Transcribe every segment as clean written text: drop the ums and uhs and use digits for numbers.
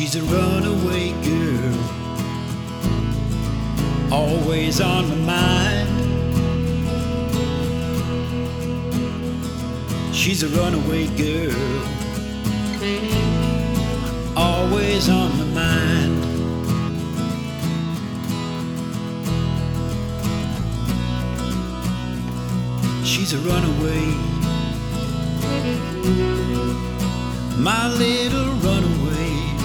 She's a runaway girl, always on my mind. She's a runaway girl, always on my mind. She's a runaway, my little runaway.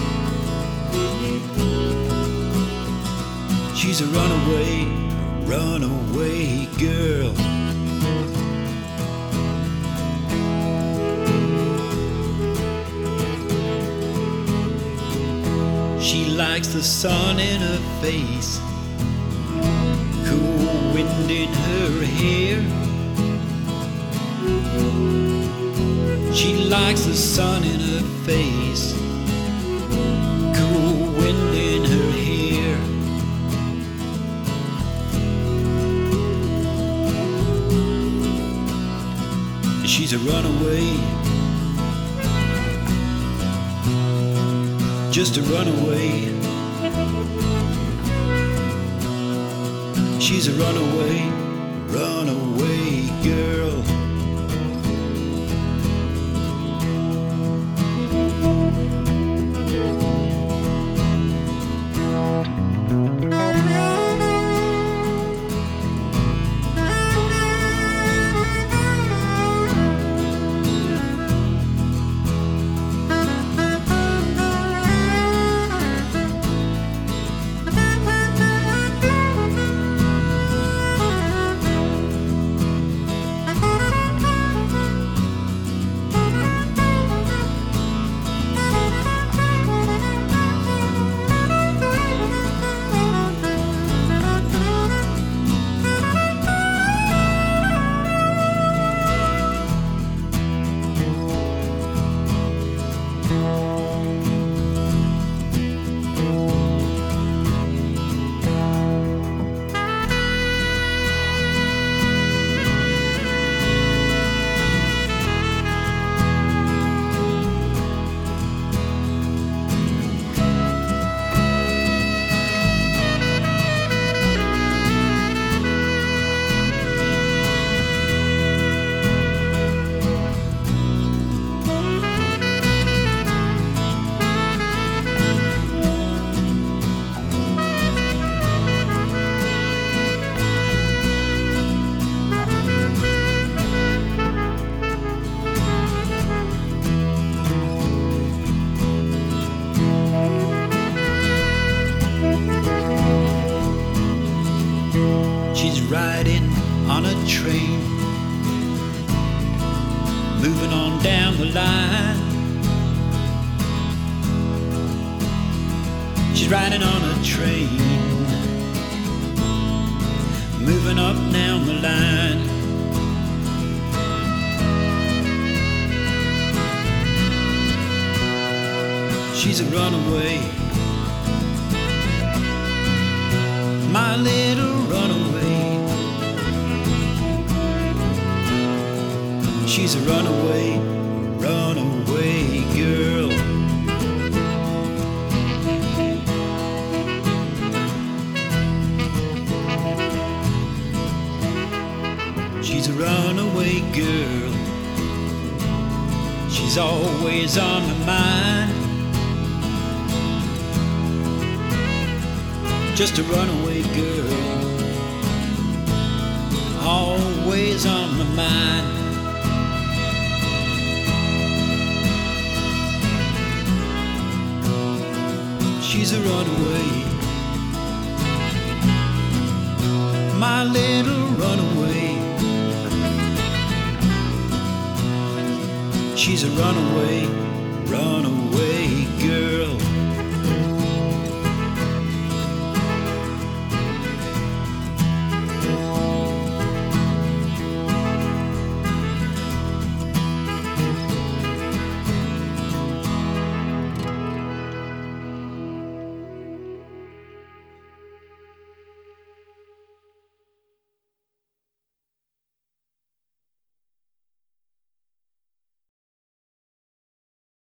She's a runaway, runaway girl. She likes the sun in her face, cool wind in her hair. She likes the sun in her face, cool wind in her hair. She's a runaway, just a runaway. She's a runaway, runaway girl. She's riding on a train, moving on down the line. She's riding on a train, moving up down the line. She's a runaway, my little runaway. She's a runaway, runaway girl. She's a runaway girl, she's always on my mind. Just a runaway girl, always on my mind. She's a runaway, my little runaway. She's a runaway, runaway